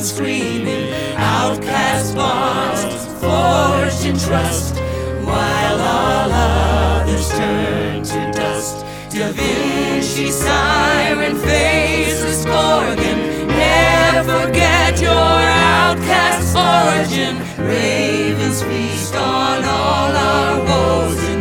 screaming, outcast bonds forged in trust, while all others turn to dust. Da Vinci, siren faceless Gorgon, never forget your outcast origin. Ravens feast on all our woes.